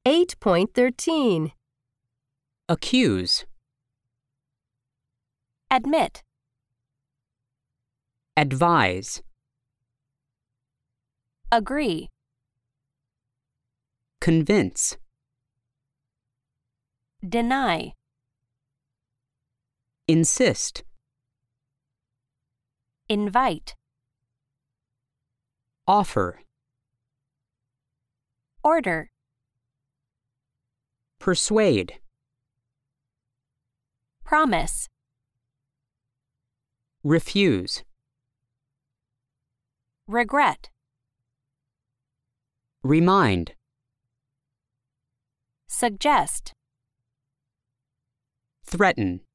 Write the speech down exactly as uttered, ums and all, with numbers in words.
eight point thirteen. Accuse. Admit. Advise. Agree. Convince. Deny. Insist. Invite. Offer. Order. Persuade. Promise. Refuse. Regret. Remind. Suggest. Threaten.